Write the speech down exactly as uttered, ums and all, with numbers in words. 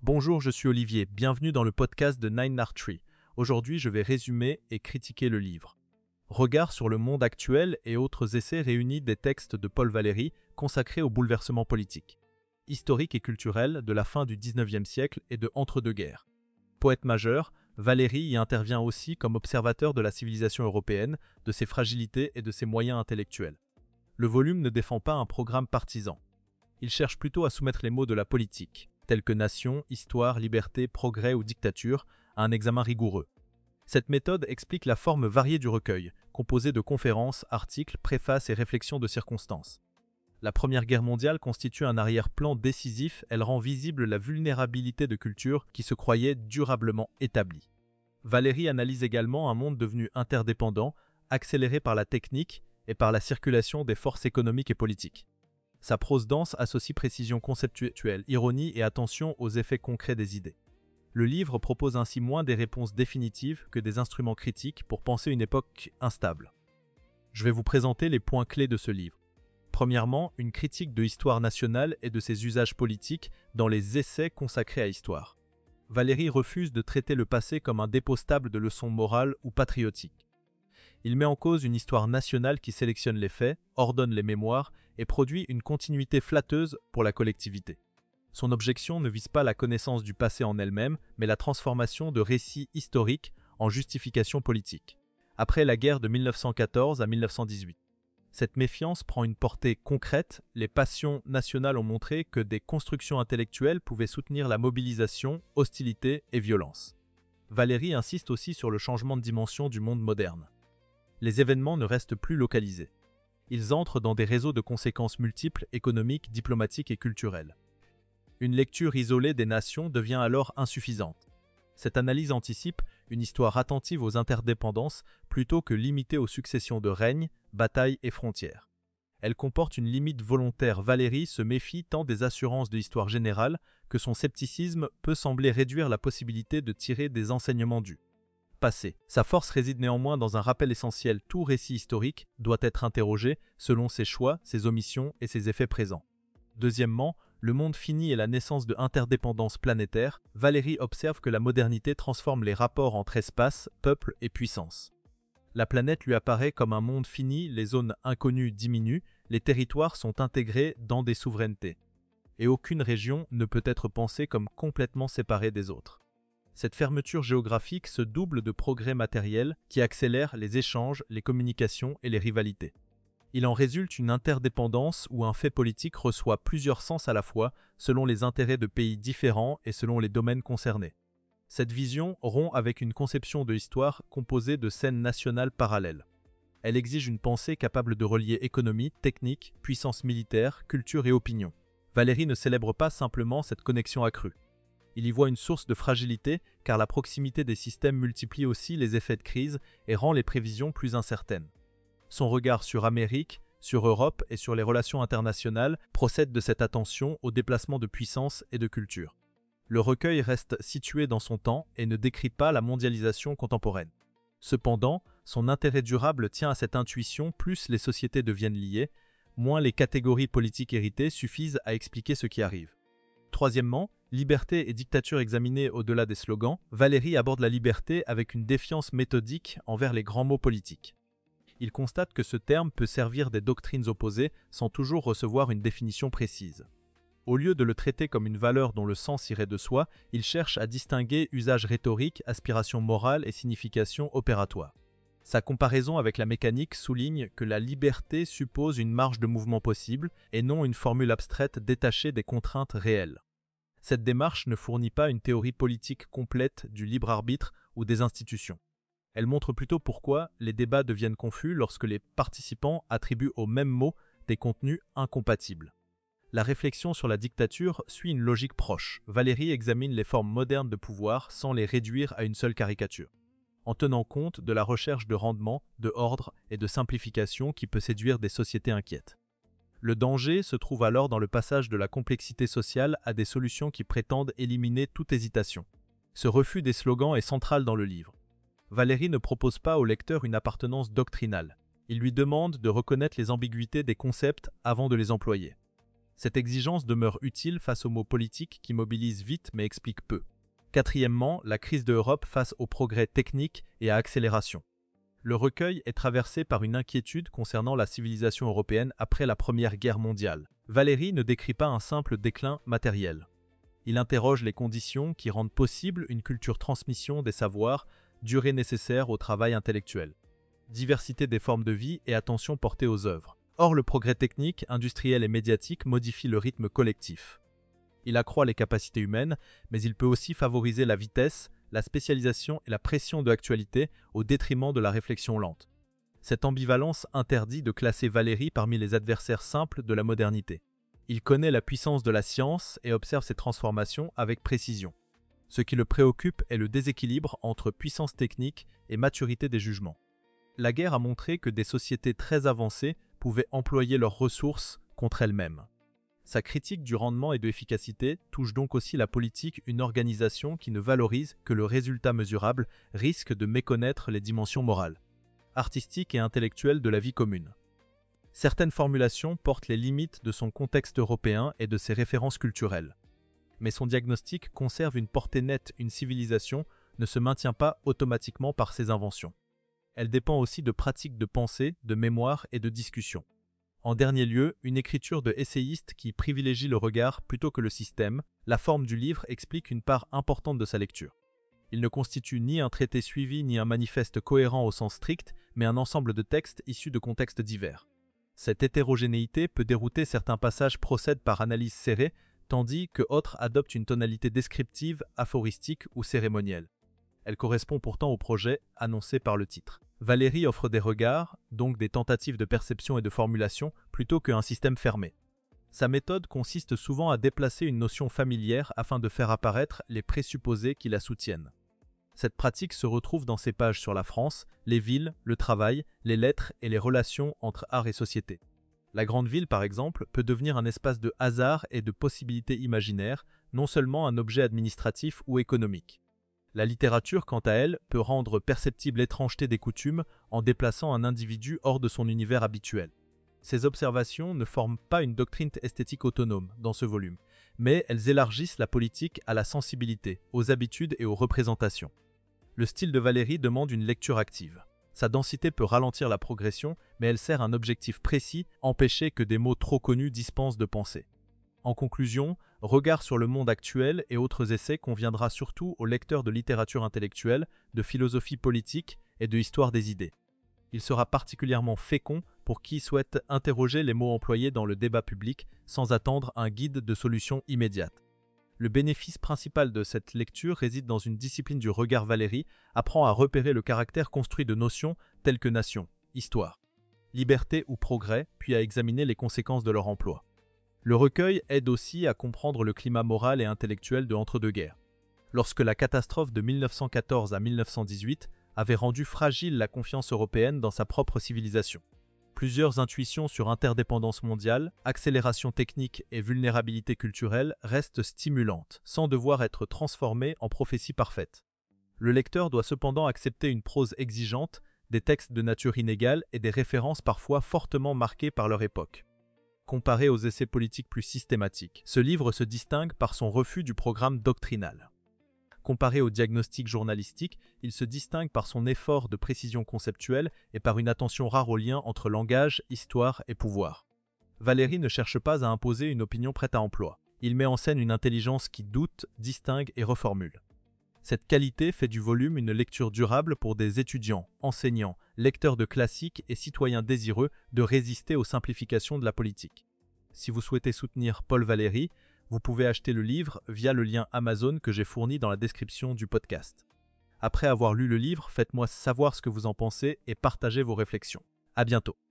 Bonjour, je suis Olivier, bienvenue dans le podcast de Nine Art Tree. Aujourd'hui, je vais résumer et critiquer le livre. Regard sur le monde actuel et autres essais réunis des textes de Paul Valéry consacrés au bouleversement politique, historique et culturel de la fin du dix-neuvième siècle et de entre-deux-guerres. Poète majeur, Valéry y intervient aussi comme observateur de la civilisation européenne, de ses fragilités et de ses moyens intellectuels. Le volume ne défend pas un programme partisan. Il cherche plutôt à soumettre les mots de la politique, tels que nation, histoire, liberté, progrès ou dictature, à un examen rigoureux. Cette méthode explique la forme variée du recueil, composée de conférences, articles, préfaces et réflexions de circonstances. La Première Guerre mondiale constitue un arrière-plan décisif, elle rend visible la vulnérabilité de cultures qui se croyaient durablement établies. Valéry analyse également un monde devenu interdépendant, accéléré par la technique et par la circulation des forces économiques et politiques. Sa prose dense associe précision conceptuelle, ironie et attention aux effets concrets des idées. Le livre propose ainsi moins des réponses définitives que des instruments critiques pour penser une époque instable. Je vais vous présenter les points clés de ce livre. Premièrement, une critique de l'histoire nationale et de ses usages politiques dans les essais consacrés à l'histoire. Valéry refuse de traiter le passé comme un dépôt stable de leçons morales ou patriotiques. Il met en cause une histoire nationale qui sélectionne les faits, ordonne les mémoires et produit une continuité flatteuse pour la collectivité. Son objection ne vise pas la connaissance du passé en elle-même, mais la transformation de récits historiques en justifications politiques. Après la guerre de mille neuf cent quatorze à mille neuf cent dix-huit. Cette méfiance prend une portée concrète, les passions nationales ont montré que des constructions intellectuelles pouvaient soutenir la mobilisation, hostilité et violence. Valéry insiste aussi sur le changement de dimension du monde moderne. Les événements ne restent plus localisés. Ils entrent dans des réseaux de conséquences multiples, économiques, diplomatiques et culturelles. Une lecture isolée des nations devient alors insuffisante. Cette analyse anticipe une histoire attentive aux interdépendances plutôt que limitée aux successions de règnes, batailles et frontières. Elle comporte une limite volontaire. Valéry se méfie tant des assurances de l'histoire générale que son scepticisme peut sembler réduire la possibilité de tirer des enseignements du passé. Sa force réside néanmoins dans un rappel essentiel: tout récit historique doit être interrogé selon ses choix, ses omissions et ses effets présents. Deuxièmement, le monde fini et la naissance de interdépendances planétaires. Valéry observe que la modernité transforme les rapports entre espace, peuple et puissance. La planète lui apparaît comme un monde fini, les zones inconnues diminuent, les territoires sont intégrés dans des souverainetés. Et aucune région ne peut être pensée comme complètement séparée des autres. Cette fermeture géographique se double de progrès matériels qui accélèrent les échanges, les communications et les rivalités. Il en résulte une interdépendance où un fait politique reçoit plusieurs sens à la fois selon les intérêts de pays différents et selon les domaines concernés. Cette vision rompt avec une conception de l'histoire composée de scènes nationales parallèles. Elle exige une pensée capable de relier économie, technique, puissance militaire, culture et opinion. Valéry ne célèbre pas simplement cette connexion accrue. Il y voit une source de fragilité car la proximité des systèmes multiplie aussi les effets de crise et rend les prévisions plus incertaines. Son regard sur Amérique, sur Europe et sur les relations internationales procède de cette attention au déplacement de puissance et de culture. Le recueil reste situé dans son temps et ne décrit pas la mondialisation contemporaine. Cependant, son intérêt durable tient à cette intuition: plus les sociétés deviennent liées, moins les catégories politiques héritées suffisent à expliquer ce qui arrive. Troisièmement, liberté et dictature examinées au-delà des slogans. Valéry aborde la liberté avec une défiance méthodique envers les grands mots politiques. Il constate que ce terme peut servir des doctrines opposées sans toujours recevoir une définition précise. Au lieu de le traiter comme une valeur dont le sens irait de soi, il cherche à distinguer usage rhétorique, aspiration morale et signification opératoire. Sa comparaison avec la mécanique souligne que la liberté suppose une marge de mouvement possible et non une formule abstraite détachée des contraintes réelles. Cette démarche ne fournit pas une théorie politique complète du libre arbitre ou des institutions. Elle montre plutôt pourquoi les débats deviennent confus lorsque les participants attribuent au même mot des contenus incompatibles. La réflexion sur la dictature suit une logique proche. Valéry examine les formes modernes de pouvoir sans les réduire à une seule caricature, en tenant compte de la recherche de rendement, de ordre et de simplification qui peut séduire des sociétés inquiètes. Le danger se trouve alors dans le passage de la complexité sociale à des solutions qui prétendent éliminer toute hésitation. Ce refus des slogans est central dans le livre. Valéry ne propose pas au lecteur une appartenance doctrinale. Il lui demande de reconnaître les ambiguïtés des concepts avant de les employer. Cette exigence demeure utile face aux mots politiques qui mobilisent vite mais expliquent peu. Quatrièmement, la crise de l'Europe face aux progrès techniques et à accélération. Le recueil est traversé par une inquiétude concernant la civilisation européenne après la Première Guerre mondiale. Valéry ne décrit pas un simple déclin matériel. Il interroge les conditions qui rendent possible une culture transmission des savoirs, durée nécessaire au travail intellectuel, diversité des formes de vie et attention portée aux œuvres. Or, le progrès technique, industriel et médiatique modifie le rythme collectif. Il accroît les capacités humaines, mais il peut aussi favoriser la vitesse, la spécialisation et la pression de l'actualité au détriment de la réflexion lente. Cette ambivalence interdit de classer Valéry parmi les adversaires simples de la modernité. Il connaît la puissance de la science et observe ses transformations avec précision. Ce qui le préoccupe est le déséquilibre entre puissance technique et maturité des jugements. La guerre a montré que des sociétés très avancées pouvaient employer leurs ressources contre elles-mêmes. Sa critique du rendement et de l'efficacité touche donc aussi la politique, une organisation qui ne valorise que le résultat mesurable risque de méconnaître les dimensions morales, artistiques et intellectuelles de la vie commune. Certaines formulations portent les limites de son contexte européen et de ses références culturelles. Mais son diagnostic conserve une portée nette, une civilisation ne se maintient pas automatiquement par ses inventions. Elle dépend aussi de pratiques de pensée, de mémoire et de discussion. En dernier lieu, une écriture de essayiste qui privilégie le regard plutôt que le système, la forme du livre explique une part importante de sa lecture. Il ne constitue ni un traité suivi ni un manifeste cohérent au sens strict, mais un ensemble de textes issus de contextes divers. Cette hétérogénéité peut dérouter, certains passages procèdent par analyse serrée, tandis que autres adoptent une tonalité descriptive, aphoristique ou cérémonielle. Elle correspond pourtant au projet annoncé par le titre. Valéry offre des regards, donc des tentatives de perception et de formulation, plutôt qu'un système fermé. Sa méthode consiste souvent à déplacer une notion familière afin de faire apparaître les présupposés qui la soutiennent. Cette pratique se retrouve dans ses pages sur la France, les villes, le travail, les lettres et les relations entre art et société. La grande ville, par exemple, peut devenir un espace de hasard et de possibilités imaginaires, non seulement un objet administratif ou économique. La littérature, quant à elle, peut rendre perceptible l'étrangeté des coutumes en déplaçant un individu hors de son univers habituel. Ces observations ne forment pas une doctrine esthétique autonome dans ce volume, mais elles élargissent la politique à la sensibilité, aux habitudes et aux représentations. Le style de Valéry demande une lecture active. Sa densité peut ralentir la progression, mais elle sert un objectif précis, empêcher que des mots trop connus dispensent de pensée. En conclusion, Regard sur le monde actuel et autres essais conviendra surtout aux lecteurs de littérature intellectuelle, de philosophie politique et de histoire des idées. Il sera particulièrement fécond pour qui souhaite interroger les mots employés dans le débat public sans attendre un guide de solution immédiate. Le bénéfice principal de cette lecture réside dans une discipline du regard. Valéry apprend à repérer le caractère construit de notions telles que nation, histoire, liberté ou progrès, puis à examiner les conséquences de leur emploi. Le recueil aide aussi à comprendre le climat moral et intellectuel de l'entre-deux-guerres. Lorsque la catastrophe de mille neuf cent quatorze à mille neuf cent dix-huit avait rendu fragile la confiance européenne dans sa propre civilisation. Plusieurs intuitions sur interdépendance mondiale, accélération technique et vulnérabilité culturelle restent stimulantes, sans devoir être transformées en prophéties parfaites. Le lecteur doit cependant accepter une prose exigeante, des textes de nature inégale et des références parfois fortement marquées par leur époque. Comparé aux essais politiques plus systématiques, ce livre se distingue par son refus du programme doctrinal. Comparé au diagnostic journalistique, il se distingue par son effort de précision conceptuelle et par une attention rare au lien entre langage, histoire et pouvoir. Valéry ne cherche pas à imposer une opinion prête à emploi. Il met en scène une intelligence qui doute, distingue et reformule. Cette qualité fait du volume une lecture durable pour des étudiants, enseignants, lecteurs de classiques et citoyens désireux de résister aux simplifications de la politique. Si vous souhaitez soutenir Paul Valéry, vous pouvez acheter le livre via le lien Amazon que j'ai fourni dans la description du podcast. Après avoir lu le livre, faites-moi savoir ce que vous en pensez et partagez vos réflexions. À bientôt.